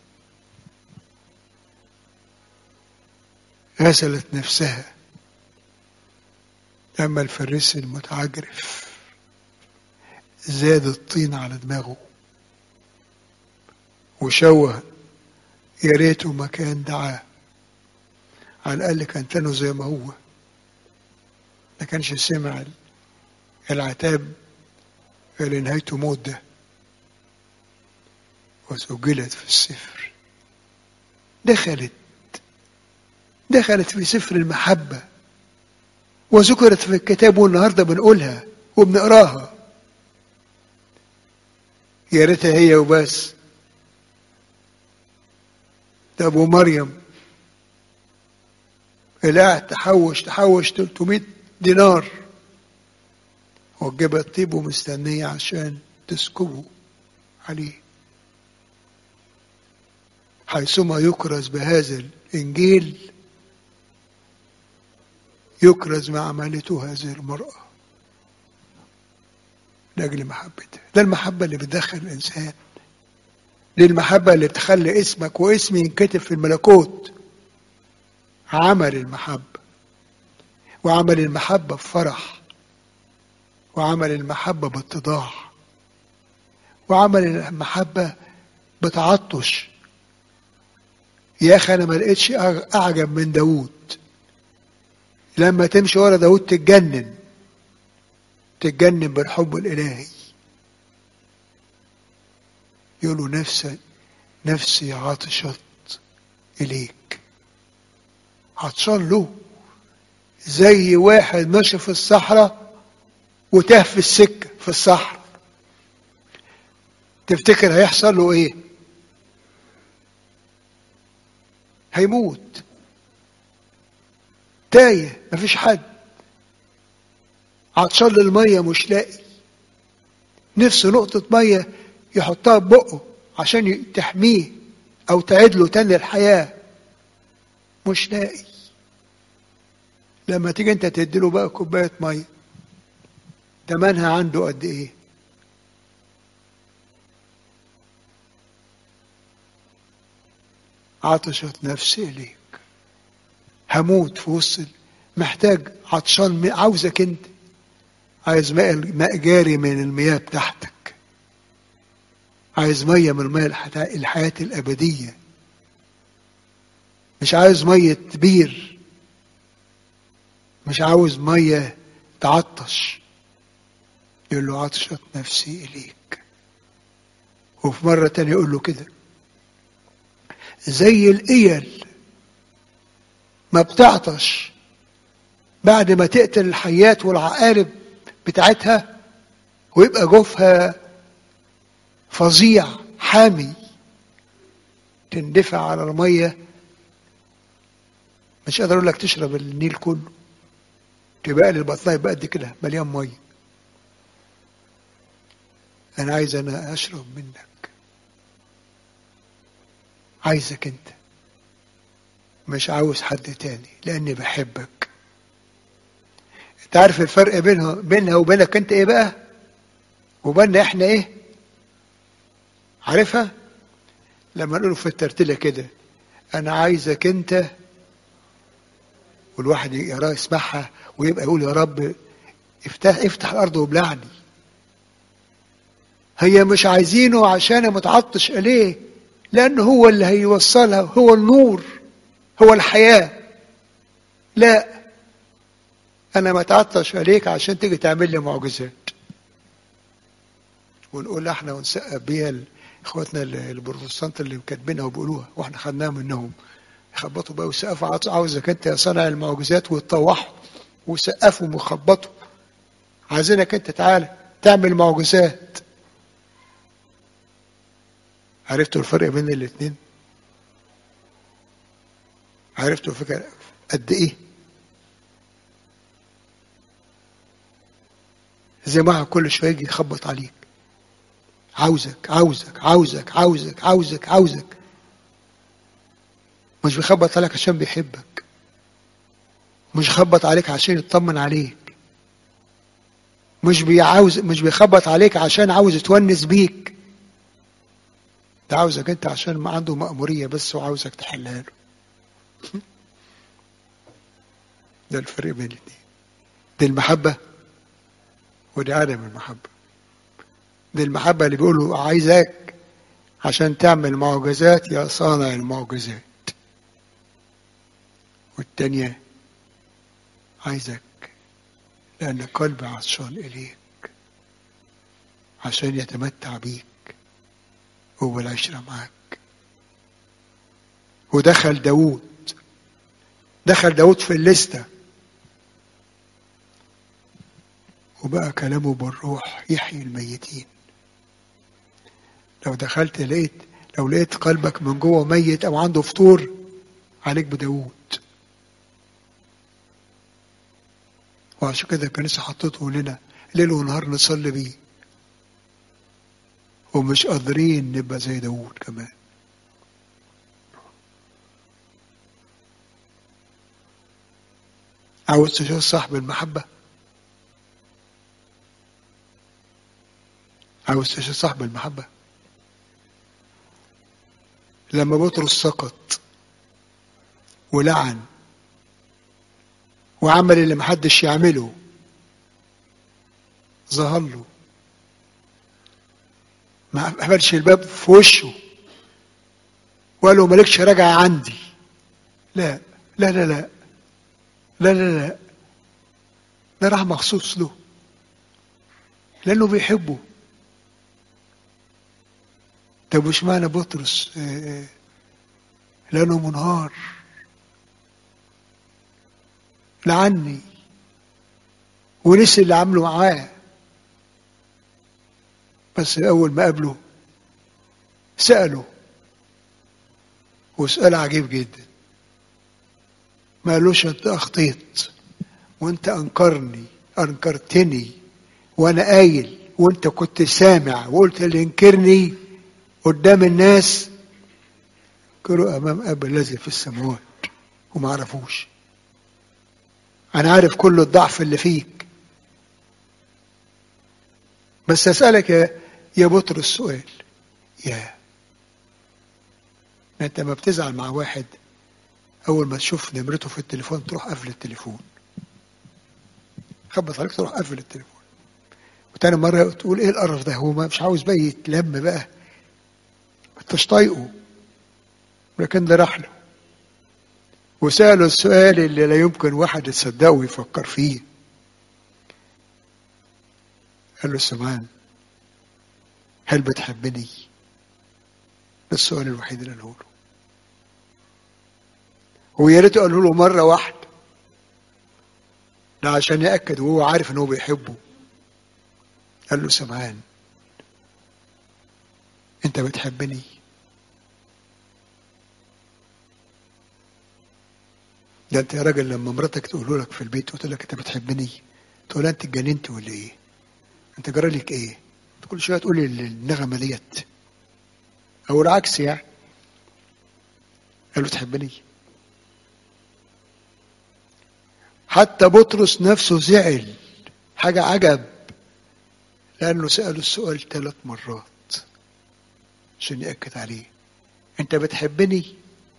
غسلت نفسها. أما الفريسي المتعجرف زاد الطين على دماغه وشوه، يا ريته ما كان دعاه، على الأقل كان تانه زي ما هو، ما كانش سمع العتاب اللي نهايته موت ده. وسجلت في السفر، دخلت في سفر المحبة وذكرت في الكتاب، والنهارده بنقولها وبنقراها. يا ريتها هي وبس. ده ابو مريم اللي قاعد تحوش 300 دينار وتجيب الطيب ومستنيه عشان تسكبه عليه. حيثما يكرز بهذا الإنجيل يكرز ما عملته هذه المرأة لأجل محبتها. ده المحبة اللي بتدخل الإنسان، دي المحبة اللي بتخلي اسمك واسمي ينكتب في الملكوت. عمل المحبة، وعمل المحبة بفرح، وعمل المحبة باتضاع، وعمل المحبة بتعطش. يا أخي أنا ما لقيتش أعجب من داود. لما تمشي ورا داود تتجنن بالحب الإلهي. يقولوا نفسي عطشت إليك، عطشان له، زي واحد ماشي في الصحراء وتاه في السكة في الصحراء. تفتكر هيحصل له ايه؟ هيموت، تايه، مفيش حد، عطشان للمية مش لاقي، نفسه نقطة مية يحطها ببقه عشان تحميه أو تعيد له تاني الحياة، مش لاقي. لما تيجي أنت تديله بقى كوباية مية، تمنها عنده قد إيه؟ عطشت نفسي إليك، هموت في وسط، محتاج عطشان، عاوزك أنت، عايز ماء جاري من المياه بتاعتك، عايز مية من المياه الحياة الأبدية، مش عايز مية بير، مش عاوز مية تعطش. يقول له عطشت نفسي إليك. وفي مرة تانية يقول له كده، زي الإيل ما بتعطش بعد ما تقتل الحيات والعقارب بتاعتها ويبقى جوفها فظيع حامي، تندفع على المية، مش قادر اقول لك تشرب النيل كله، تبقى لي البطنية يبقى قد كده مليان مية. انا عايز انا اشرب منك، عايزك انت، مش عاوز حد تاني، لاني بحبك. انت عارف الفرق بينها وبينك انت ايه بقى، وبيننا احنا ايه؟ عارفها؟ لما نقول في الترتيلة كده، انا عايزك انت، والواحد يقرأ يسمعها ويبقى يقول يا رب افتح الارض وابلعني. هي مش عايزينه عشان متعطش عليه، لانه هو اللي هيوصلها، هو النور، هو الحياة. لا، انا ما اتعطش عليك عشان تيجي تعمل لي معجزات ونقول احنا ونسقف بيها اخواتنا البروتستانت اللي كاتبينها وبيقولوها واحنا خدناها منهم، يخبطوا بقى ويسقفوا، عاوزك انت يا صانع المعجزات، ويتطوحوا ويسقفوا ويخبطوا، عايزينك انت تعالى تعمل معجزات. عرفتوا الفرق بين الاثنين؟ عرفتوا الفكرة قد ايه؟ زي ما كل شويه يجي يخبط عليك، عاوزك عاوزك عاوزك عاوزك عاوزك عاوزك. مش بيخبط عليك عشان بيحبك، مش بيخبط عليك عشان يطمن عليك، مش بيخبط عليك عشان عاوز يتونس بيك، ده عاوزك انت عشان ما عنده مأمورية بس وعاوزك تحلها له. ده الفرق بين الاثنين، دي المحبة ودي عدم المحبة. دي المحبة اللي بيقولوا عايزك عشان تعمل معجزات يا صانع المعجزات، والتانية عايزك لأن قلبي عطشان إليك عشان يتمتع بيك هو العشرة معاك. ودخل داود في الليستة، وبقى كلامه بالروح يحيي الميتين. لو دخلت لو لقيت قلبك من جوه ميت او عنده فطور، عليك بداود. وعشان كده الكنيسة حطته لنا ليل ونهار نصلي بيه، ومش قادرين نبقى زي داود كمان. عاوز تشوف صاحب المحبة؟ عاوز تشوف صاحب المحبة؟ لما بطرس سقط ولعن وعمل اللي محدش يعمله، ظهر له، ما قفلش الباب في وشه وقال له مالكش راجع عندي. لا لا لا لا لا لا لا، ده راح مخصوص له لأنه بيحبه. طب وش معنى بطرس لأنه منهار لعني ونسي اللي عمله معاه، بس أول ما قابله سأله، وسؤال عجيب جدا، ما قالوش انت اخطيت وانت انكرتني وانا قايل وانت كنت سامع وقلت اللي ينكرني قدام الناس كانوا امام اب الذي في السماوات وما عرفوش. انا عارف كل الضعف اللي فيك، بس اسالك يا بطرس سؤال. انت ما بتزعل مع واحد اول ما تشوف نمرته في التليفون تروح قافل التليفون، خبط عليك تروح قافل التليفون، وتاني مره تقول ايه القرف ده، هو مش عاوز بقى يتلم بقى، ما انتش طايقه، لكن ده راح له وساله السؤال اللي لا يمكن واحد يتصدقه ويفكر فيه. قال له سمعان هل بتحبني؟ ده السؤال الوحيد اللي قاله له، ويا ريت قاله له مره واحده، ده عشان ياكد وهو عارف ان هو بيحبه. قال له سمعان انت بتحبني؟ ده انت يا راجل لما مراتك تقول لك في البيت وتقول لك انت بتحبني تقول انت اتجننت ولا ايه؟ انت جرى لك ايه؟ كل شويه تقول لي النغمه ديت او العكس يعني. قال له تحبني؟ حتى بطرس نفسه زعل، حاجه عجب، لانه ساله السؤال 3 مرات عشان ياكد عليه. انت بتحبني؟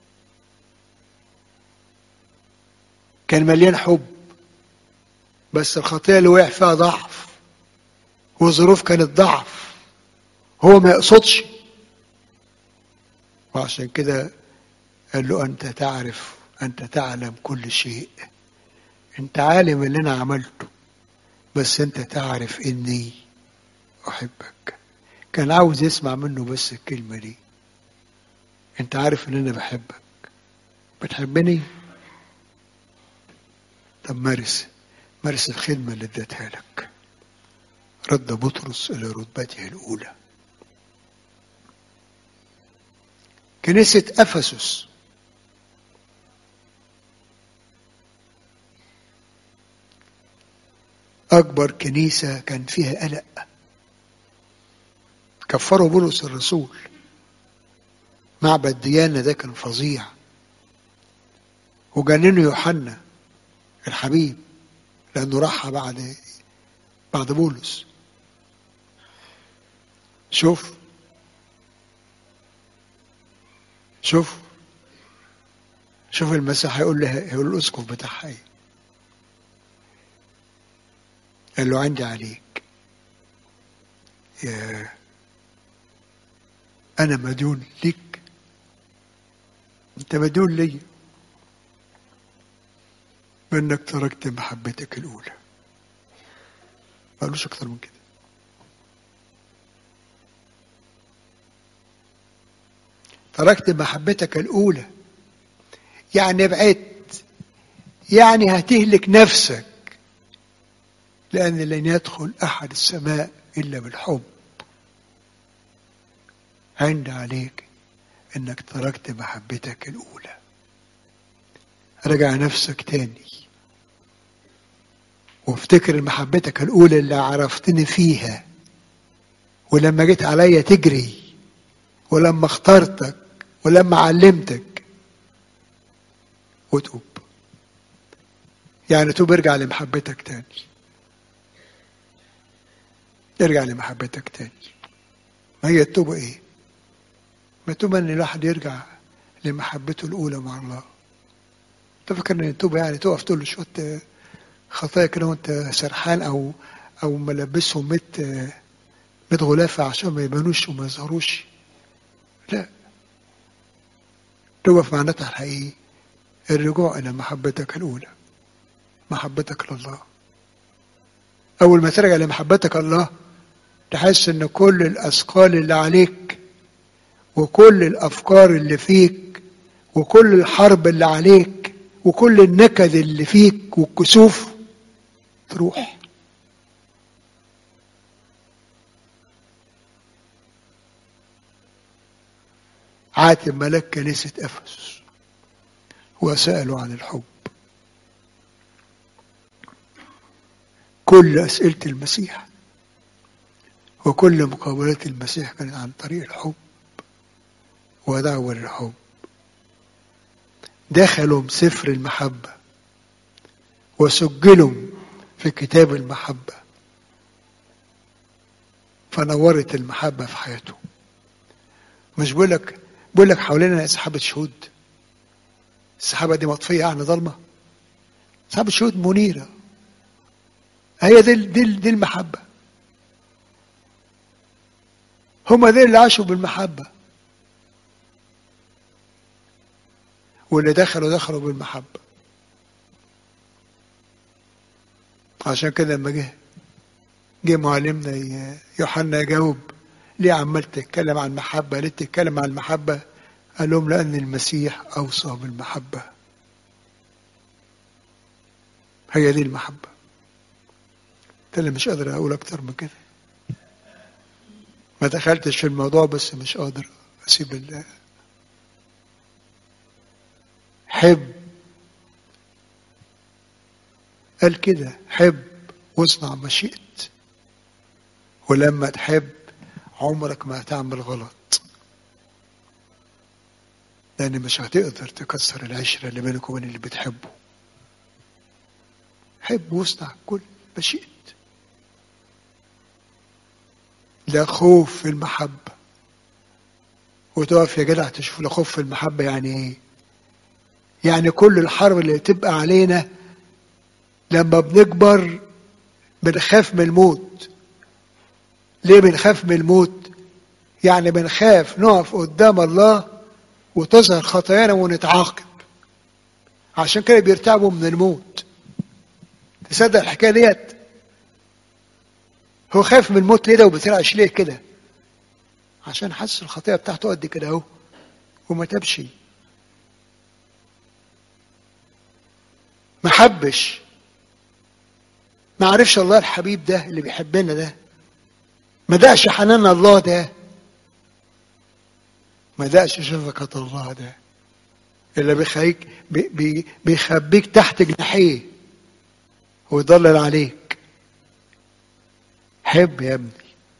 كان مليان حب، بس الخطيه اللي وقع فيها ضعف، والظروف كانت ضعف، هو ما يقصدش، وعشان كده قال له أنت تعرف، أنت تعلم كل شيء، أنت عالم اللي أنا عملته، بس أنت تعرف إني أحبك. كان عاوز يسمع منه بس الكلمة دي، أنت عارف إن أنا بحبك، بتحبني؟ طب مارس الخدمة اللي اديتها لك. رد بطرس إلى رتبته الأولى. كنيسة أفسس أكبر كنيسة كان فيها قلق، كفروا بولس الرسول، معبد ديانة ده كان فظيع، وجننوا يوحنا الحبيب لأنه راح بعد بولس. شوف المسيح هيقول الأسقف بتاعها ايه؟ قال له عندي عليك، يا أنا مديون ليك، أنت مديون لي بأنك تركت محبتك الأولى. ما قالوش أكتر من كده. تركت محبتك الأولى يعني بعدت، يعني هتهلك نفسك، لأن لن يدخل أحد السماء إلا بالحب. عند عليك إنك تركت محبتك الأولى. رجع نفسك تاني وافتكر محبتك الأولى اللي عرفتني فيها، ولما جيت عليا تجري، ولما اخترتك، ولما علمتك، وتوب. يعني توب، ارجع لمحبتك تاني، ارجع لمحبتك تاني. ما هي التوبة ايه؟ ما التوبة ان الواحد يرجع لمحبته الأولى مع الله. انت فاكر ان التوبة يعني تقف تقول له شوية خطايا كده وانت سرحان او ملبسهم 100 غلافة عشان ما يبانوش وما يظهروش؟ لا، توبة في معناتها الحقيقي الرجوع إلى محبتك الأولى، محبتك لله. أول ما ترجع لمحبتك الله تحس إن كل الأثقال اللي عليك وكل الأفكار اللي فيك وكل الحرب اللي عليك وكل النكد اللي فيك والكسوف تروح. عاتب ملاك كنيسة أفسس وسألوا عن الحب. كل أسئلة المسيح وكل مقابلات المسيح كانت عن طريق الحب. ودعوة للحب. دخلوا سفر المحبة وسجلوا في كتاب المحبة، فنورت المحبة في حياته. مش بقول لك حوالينا سحابة شهود. السحابة دي مطفية يعني ضلمة؟ سحابة شهود منيرة. هي دي المحبة. هم دي اللي عاشوا بالمحبة، واللي دخلوا بالمحبة. عشان كده لما جه معلمنا يوحنا يجاوب ليه عمال تتكلم عن المحبة، ليه تتكلم عن المحبة؟ قال لهم لأن المسيح أوصى بالمحبة. هي دي المحبة. ده اللي مش قادر أقول أكتر من كده. ما دخلتش في الموضوع بس مش قادر أسيب الله. حب، قال كده حب واصنع ما شئت، ولما تحب عمرك ما هتعمل غلط، لأن مش هتقدر تكسر العشرة اللي بينك وبين اللي بتحبه. حب واصنع كل ما شئت. لا خوف في المحبة. وتقف يا جدع تشوف لا خوف في المحبة يعني ايه؟ يعني كل الحرب اللي تبقى علينا لما بنكبر بنخاف من الموت. ليه بنخاف من الموت؟ يعني بنخاف نقف قدام الله وتظهر خطايانا ونتعاقب. عشان كده بيرتعبوا من الموت. تصدق الحكاية ديت؟ هو خايف من الموت ليه ده وبترعش ليه كده؟ عشان حس الخطيئة بتاعته قد كده اهو وما تبشي. ما حبش، ما عرفش الله الحبيب ده اللي بيحبنا ده، ما دقش حنان الله ده، ما دقش شفقة الله ده اللي بيخليك بيخبيك تحت جناحيه ويضلل عليك. حب يا ابني.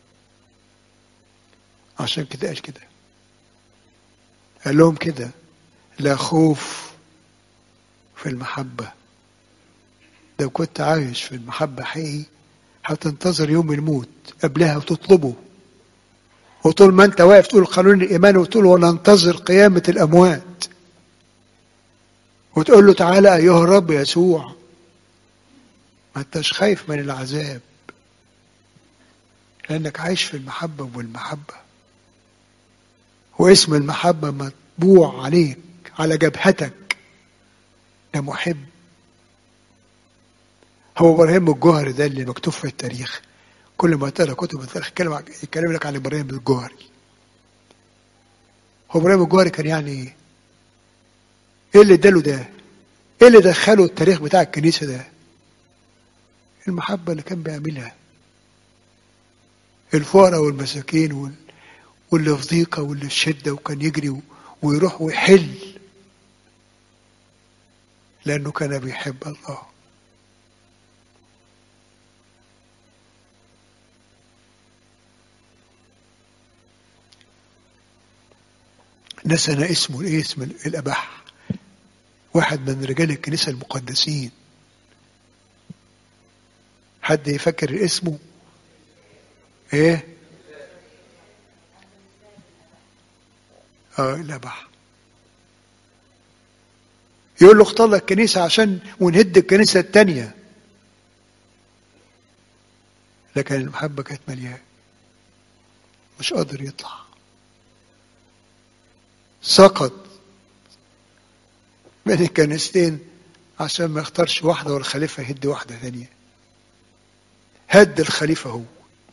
عشان كده قال كده، قال لهم كده لا خوف في المحبة. لو كنت عايش في المحبة حقيقي هتنتظر يوم الموت قبلها وتطلبه. وطول ما انت واقف تقول قانون الإيمان وتقول وننتظر قيامة الأموات، وتقول له تعالى أيها الرب يسوع. ما انتش خايف من العذاب لأنك عايش في المحبة والمحبة. واسم المحبة مطبوع عليك على جبهتك يا محب. هو إبراهيم الجوهري ده اللي مكتوب في التاريخ، كل ما تقرا كتب التاريخ يتكلم لك عن إبراهيم الجوهري. هو إبراهيم الجوهري كان يعني إيه؟ إيه اللي اداله ده؟ إيه اللي دخله التاريخ بتاع الكنيسة ده؟ المحبة اللي كان بيعملها. الفقراء والمساكين واللي في ضيقة واللي في شدة، وكان يجري ويروح ويحل لأنه كان بيحب الله. نسنا اسمه ايه؟ اسم الأبح، واحد من رجال الكنيسة المقدسين. حد يفكر اسمه ايه؟ الأبح. يقول له اختار لك كنيسة عشان ونهد الكنيسة التانية، لكن المحبة كانت مليانة، مش قادر يطلع. سقط بين الكنيستين عشان ما يختارش واحدة والخليفة يهد واحدة ثانية. هد الخليفة هو.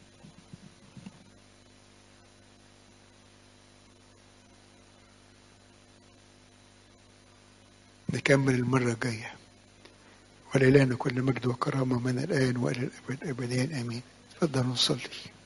نكمل المرة الجاية. ولإلهنا كل مجد وكرامة من الآن وإلى الأبد أبدين آمين. تفضلوا نصلي.